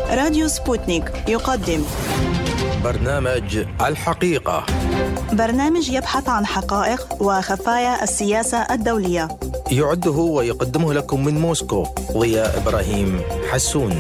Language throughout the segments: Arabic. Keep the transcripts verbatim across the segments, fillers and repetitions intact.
راديو سبوتنيك يقدم برنامج الحقيقة، برنامج يبحث عن حقائق وخفايا السياسة الدولية. يعده ويقدمه لكم من موسكو ضياء إبراهيم حسون.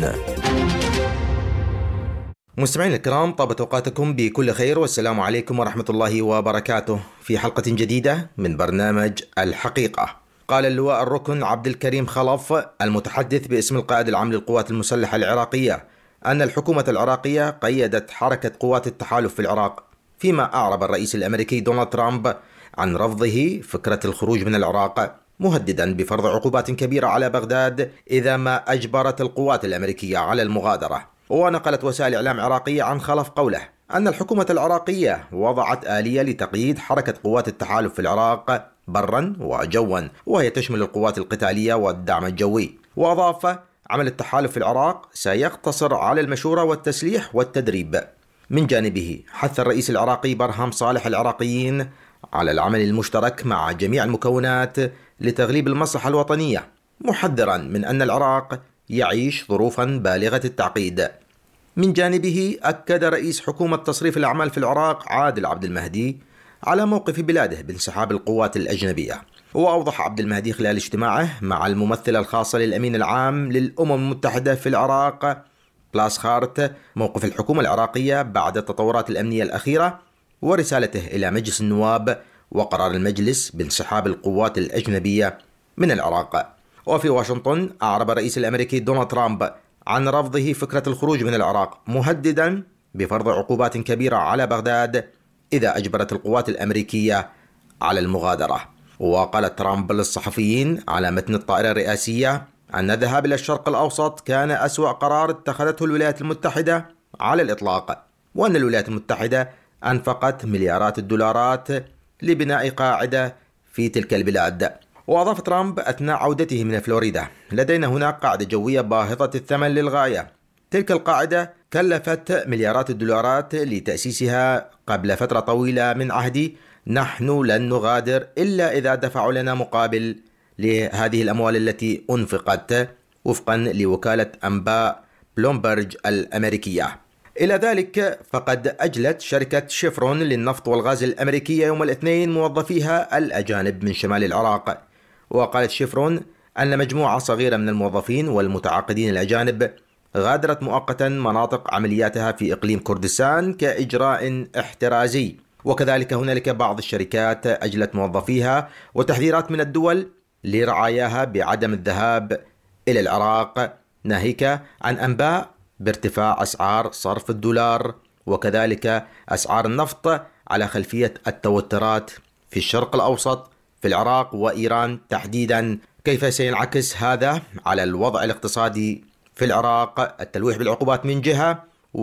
مستمعين الكرام، طابت أوقاتكم بكل خير والسلام عليكم ورحمة الله وبركاته في حلقة جديدة من برنامج الحقيقة. قال اللواء الركن عبد الكريم خلف المتحدث باسم القائد العام للقوات المسلحة العراقية أن الحكومة العراقية قيدت حركة قوات التحالف في العراق، فيما أعرب الرئيس الأمريكي دونالد ترامب عن رفضه فكرة الخروج من العراق، مهددا بفرض عقوبات كبيرة على بغداد إذا ما أجبرت القوات الأمريكية على المغادرة. ونقلت وسائل إعلام عراقية عن خلف قوله أن الحكومة العراقية وضعت آلية لتقييد حركة قوات التحالف في العراق برا وجوا، وهي تشمل القوات القتالية والدعم الجوي. وأضاف: عمل التحالف في العراق سيقتصر على المشورة والتسليح والتدريب. من جانبه حث الرئيس العراقي برهام صالح العراقيين على العمل المشترك مع جميع المكونات لتغليب المصلحة الوطنية، محذرا من أن العراق يعيش ظروفا بالغة التعقيد. من جانبه أكد رئيس حكومة تصريف الأعمال في العراق عادل عبد المهدي على موقف بلاده بانسحاب القوات الأجنبية. وأوضح عبد المهدي خلال اجتماعه مع الممثلة الخاصة للأمين العام للأمم المتحدة في العراق بلاس خارت موقف الحكومة العراقية بعد التطورات الأمنية الأخيرة، ورسالته إلى مجلس النواب وقرار المجلس بانسحاب القوات الأجنبية من العراق. وفي واشنطن أعرب الرئيس الأمريكي دونالد ترامب عن رفضه فكرة الخروج من العراق، مهددا بفرض عقوبات كبيرة على بغداد إذا أجبرت القوات الأمريكية على المغادرة. وقال ترامب للصحفيين على متن الطائرة الرئاسية أن الذهاب إلى الشرق الأوسط كان أسوأ قرار اتخذته الولايات المتحدة على الإطلاق، وأن الولايات المتحدة أنفقت مليارات الدولارات لبناء قاعدة في تلك البلاد. وأضاف ترامب أثناء عودته من فلوريدا: لدينا هناك قاعدة جوية باهظة الثمن للغاية، تلك القاعدة كلفت مليارات الدولارات لتأسيسها قبل فترة طويلة من عهدي، نحن لن نغادر إلا إذا دفعوا لنا مقابل لهذه الأموال التي أنفقت، وفقا لوكالة أنباء بلومبرج الأمريكية. إلى ذلك فقد أجلت شركة شيفرون للنفط والغاز الأمريكية يوم الاثنين موظفيها الأجانب من شمال العراق. وقالت شيفرون أن مجموعة صغيرة من الموظفين والمتعاقدين الأجانب غادرت مؤقتا مناطق عملياتها في إقليم كردستان كإجراء احترازي. وكذلك هنالك بعض الشركات أجلت موظفيها، وتحذيرات من الدول لرعاياها بعدم الذهاب إلى العراق، ناهيك عن أنباء بارتفاع أسعار صرف الدولار وكذلك أسعار النفط على خلفية التوترات في الشرق الأوسط في العراق وإيران تحديدا. كيف سينعكس هذا على الوضع الاقتصادي في العراق؟ التلويح بالعقوبات من جهة،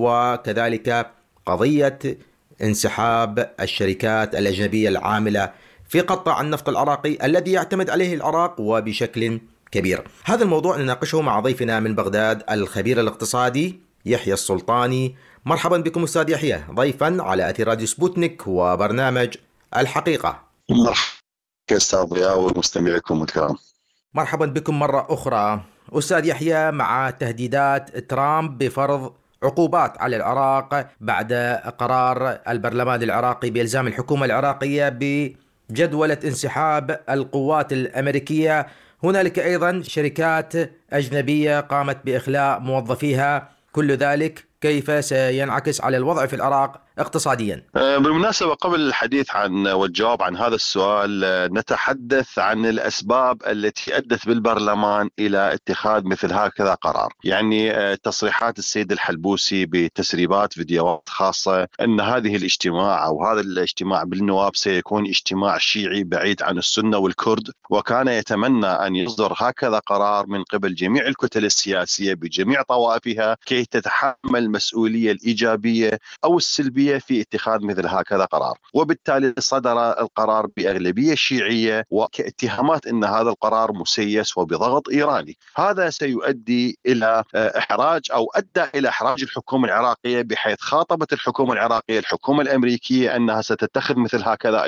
وكذلك قضية انسحاب الشركات الأجنبية العاملة في قطاع النفط العراقي الذي يعتمد عليه العراق وبشكل كبير. هذا الموضوع نناقشه مع ضيفنا من بغداد الخبير الاقتصادي يحيى السلطاني. مرحبا بكم أستاذ يحيى ضيفا على أثير راديو سبوتنيك وبرنامج الحقيقة. مرحبا أستاذ ضياء ومستمعيكم الكرام. مرحبا بكم مرة أخرى أستاذ يحيى. مع تهديدات ترامب بفرض عقوبات على العراق بعد قرار البرلمان العراقي بإلزام الحكومة العراقية بجدولة انسحاب القوات الأمريكية، هنالك أيضا شركات أجنبية قامت بإخلاء موظفيها، كل ذلك كيف سينعكس على الوضع في العراق اقتصاديا؟ بالمناسبة قبل الحديث عن والجواب عن هذا السؤال نتحدث عن الأسباب التي أدت بالبرلمان إلى اتخاذ مثل هكذا قرار. يعني تصريحات السيد الحلبوسي بتسريبات فيديوهات خاصة أن هذه الاجتماع أو هذا الاجتماع بالنواب سيكون اجتماع شيعي بعيد عن السنة والكرد، وكان يتمنى أن يصدر هكذا قرار من قبل جميع الكتل السياسية بجميع طوائفها كي تتحمل المسؤولية الإيجابية أو السلبية في اتخاذ مثل هكذا قرار. وبالتالي صدر القرار بأغلبية شيعية وكاتهامات أن هذا القرار مسيس وبضغط إيراني. هذا سيؤدي إلى إحراج أو أدى إلى إحراج الحكومة العراقية، بحيث خاطبت الحكومة العراقية الحكومة الأمريكية أنها ستتخذ مثل هكذا إجراء.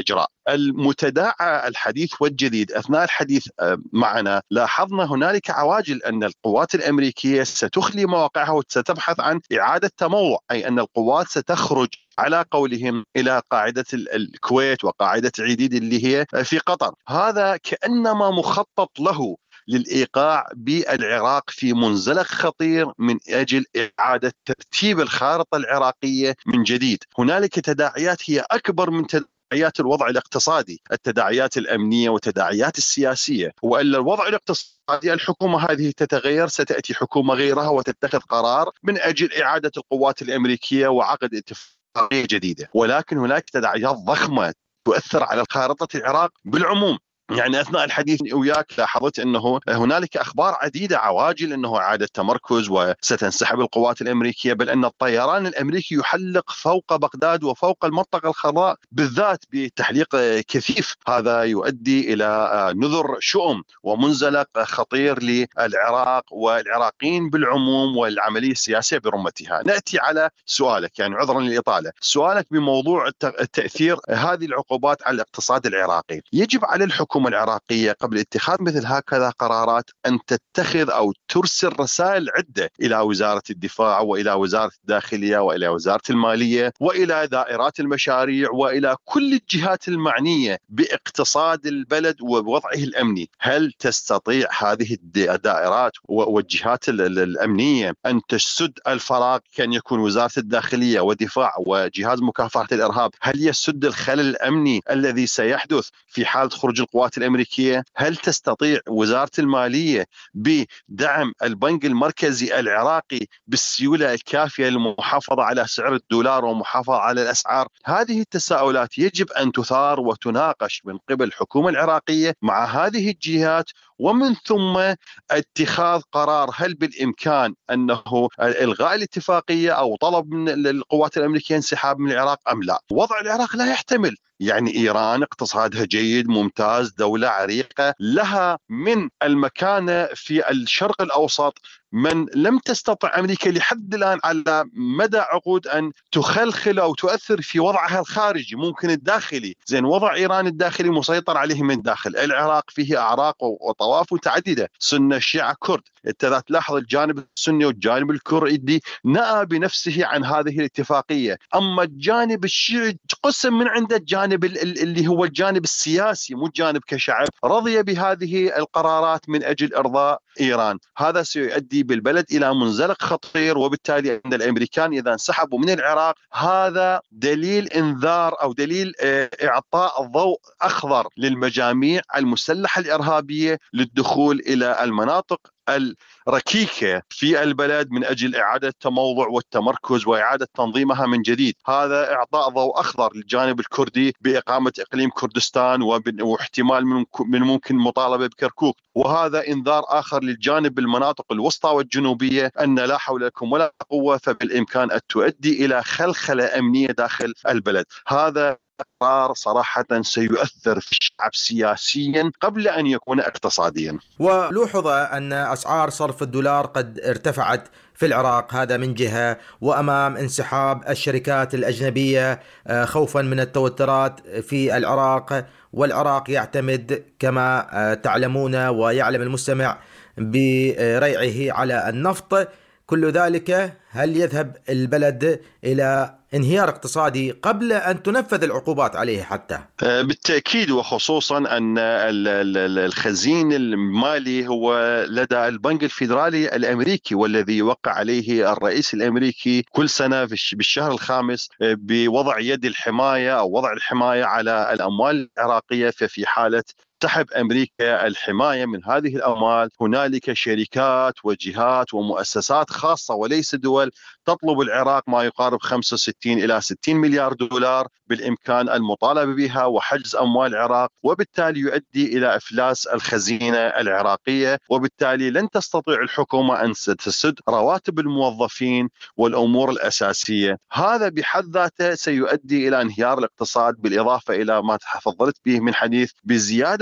المتداعى الحديث والجديد أثناء الحديث معنا لاحظنا هنالك عواجل أن القوات الأمريكية ستخلي مواقعها وستبحث عن إعادة تموضع، أي أن القوات ستخرج على قولهم إلى قاعدة الكويت وقاعدة عديد اللي هي في قطر. هذا كأنما مخطط له للإيقاع بالعراق في منزلق خطير من أجل إعادة ترتيب الخارطة العراقية من جديد. هنالك تداعيات هي أكبر من تداعيات الوضع الاقتصادي، التداعيات الأمنية والتداعيات السياسية. وإلا الوضع الاقتصادي الحكومة هذه تتغير، ستأتي حكومة غيرها وتتخذ قرار من أجل إعادة القوات الأمريكية وعقد اتفاقية جديدة. ولكن هناك تداعيات ضخمة تؤثر على خارطة العراق بالعموم. يعني أثناء الحديث وياك لاحظت أنه هنالك أخبار عديدة عواجل أنه إعادة تمركز وستنسحب القوات الأمريكية، بل أن الطيران الأمريكي يحلق فوق بغداد وفوق المنطقة الخضراء بالذات بتحليق كثيف. هذا يؤدي إلى نذر شؤم ومنزلق خطير للعراق والعراقيين بالعموم والعملية السياسية برمتها. نأتي على سؤالك، يعني عذرا للإطالة، سؤالك بموضوع التأثير هذه العقوبات على الاقتصاد العراقي. يجب على الحكومة العراقية قبل اتخاذ مثل هكذا قرارات أن تتخذ أو ترسل رسائل عدة إلى وزارة الدفاع وإلى وزارة الداخلية وإلى وزارة المالية وإلى دائرات المشاريع وإلى كل الجهات المعنية باقتصاد البلد ووضعه الأمني. هل تستطيع هذه الدائرات والجهات الأمنية أن تسد الفراغ كان يكون وزارة الداخلية ودفاع وجهاز مكافحة الإرهاب؟ هل يسد الخلل الأمني الذي سيحدث في حال خروج القوات الأمريكية؟ هل تستطيع وزارة المالية بدعم البنك المركزي العراقي بالسيولة الكافية للمحافظة على سعر الدولار ومحافظة على الأسعار؟ هذه التساؤلات يجب أن تثار وتناقش من قبل الحكومة العراقية مع هذه الجهات، ومن ثم اتخاذ قرار هل بالإمكان أنه إلغاء الاتفاقية أو طلب من القوات الأمريكية انسحاب من العراق أم لا. وضع العراق لا يحتمل، يعني إيران اقتصادها جيد ممتاز، دولة عريقة لها من المكانة في الشرق الأوسط من لم تستطع أمريكا لحد الآن على مدى عقود أن تخلخل أو تؤثر في وضعها الخارجي، ممكن الداخلي. زين وضع إيران الداخلي مسيطر عليه من داخل العراق، فيه أعراق وطوائف متعددة، سنة شيعة كرد. انت تلاحظ الجانب السني والجانب الكردي نأى بنفسه عن هذه الاتفاقية، أما الجانب الشيعي قسم من عند الجانب اللي هو الجانب السياسي مو الجانب كشعب، رضي بهذه القرارات من أجل إرضاء إيران. هذا سيؤدي بالبلد إلى منزلق خطير، وبالتالي أن الأمريكان إذا انسحبوا من العراق هذا دليل إنذار أو دليل إعطاء ضوء أخضر للمجاميع المسلحة الإرهابية للدخول إلى المناطق الركيكة في البلد من أجل إعادة التموضع والتمركز وإعادة تنظيمها من جديد. هذا إعطاء ضوء أخضر للجانب الكردي بإقامة إقليم كردستان واحتمال من ممكن مطالبة بكركوك، وهذا إنذار آخر للجانب المناطق الوسطى والجنوبية أن لا حول لكم ولا قوة، فبالإمكان أن تؤدي إلى خلخلة أمنية داخل البلد. هذا قرار صراحة سيؤثر في الشعب سياسيا قبل أن يكون اقتصاديا. ولوحظ أن أسعار صرف الدولار قد ارتفعت في العراق، هذا من جهة، وأمام انسحاب الشركات الأجنبية خوفا من التوترات في العراق، والعراق يعتمد كما تعلمون ويعلم المستمع بريعه على النفط. كل ذلك هل يذهب البلد إلى انهيار اقتصادي قبل أن تنفذ العقوبات عليه حتى؟ بالتأكيد، وخصوصا أن الخزين المالي هو لدى البنك الفيدرالي الأمريكي، والذي يوقع عليه الرئيس الأمريكي كل سنة بالشهر الخامس بوضع يد الحماية أو وضع الحماية على الأموال العراقية. ففي حالة تحب أمريكا الحماية من هذه الأموال، هنالك شركات وجهات ومؤسسات خاصة وليس دول تطلب العراق ما يقارب خمسة وستين إلى ستين مليار دولار بالإمكان المطالبة بها وحجز أموال العراق، وبالتالي يؤدي إلى إفلاس الخزينة العراقية، وبالتالي لن تستطيع الحكومة أن تسد رواتب الموظفين والأمور الأساسية. هذا بحد ذاته سيؤدي إلى انهيار الاقتصاد، بالإضافة إلى ما تفضلت به من حديث بزيادة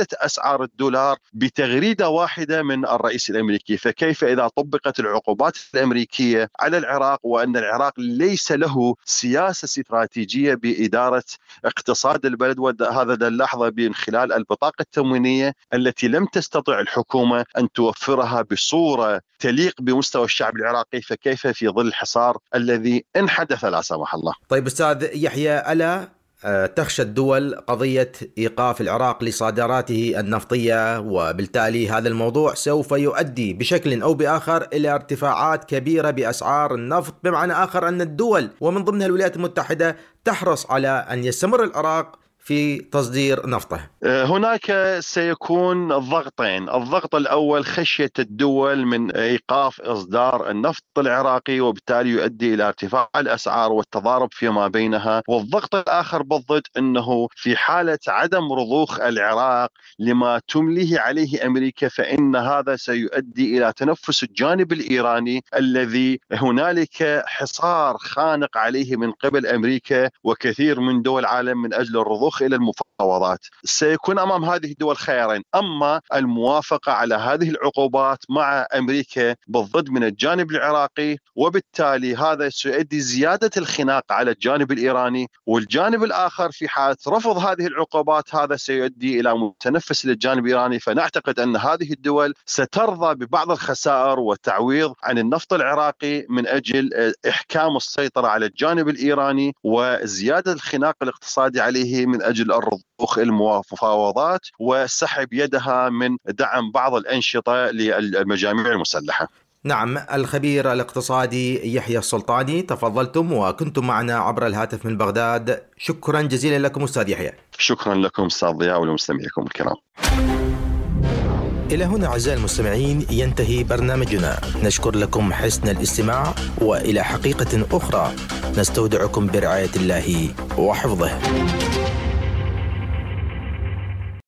زيادة أسعار الدولار بتغريدة واحدة من الرئيس الأمريكي. فكيف إذا طبقت العقوبات الأمريكية على العراق وأن العراق ليس له سياسة استراتيجية بإدارة اقتصاد البلد، وهذا نلاحظه من خلال البطاقة التموينية التي لم تستطع الحكومة أن توفرها بصورة تليق بمستوى الشعب العراقي، فكيف في ظل الحصار الذي إن حدث لا سمح الله. طيب أستاذ يحيى، ألا تخشى الدول قضية إيقاف العراق لصادراته النفطية، وبالتالي هذا الموضوع سوف يؤدي بشكل أو بآخر إلى ارتفاعات كبيرة بأسعار النفط، بمعنى آخر أن الدول ومن ضمنها الولايات المتحدة تحرص على أن يستمر العراق في تصدير نفطه؟ هناك سيكون ضغطين. الضغط الأول خشية الدول من إيقاف إصدار النفط العراقي، وبالتالي يؤدي إلى ارتفاع الأسعار والتضارب فيما بينها. والضغط الآخر بالضد أنه في حالة عدم رضوخ العراق لما تمليه عليه أمريكا، فإن هذا سيؤدي إلى تنفس الجانب الإيراني الذي هنالك حصار خانق عليه من قبل أمريكا وكثير من دول العالم من أجل الرضوخ إلى المفاوضات. سيكون أمام هذه الدول خيارين: أما الموافقة على هذه العقوبات مع أمريكا بالضد من الجانب العراقي، وبالتالي هذا سيؤدي زيادة الخناق على الجانب الإيراني، والجانب الآخر في حالة رفض هذه العقوبات هذا سيؤدي إلى متنفس للجانب الإيراني. فنعتقد أن هذه الدول سترضى ببعض الخسائر والتعويض عن النفط العراقي من أجل إحكام السيطرة على الجانب الإيراني وزيادة الخناق الاقتصادي عليه من أجل الرضوخ المفاوضات وسحب يدها من دعم بعض الأنشطة للمجاميع المسلحة. نعم، الخبير الاقتصادي يحيى السلطاني، تفضلتم وكنتم معنا عبر الهاتف من بغداد. شكرا جزيلا لكم أستاذ يحيى. شكرا لكم أستاذ ضياء ولمستمعيكم الكرام. إلى هنا أعزائي المستمعين ينتهي برنامجنا. نشكر لكم حسن الاستماع، وإلى حقيقة أخرى نستودعكم برعاية الله وحفظه.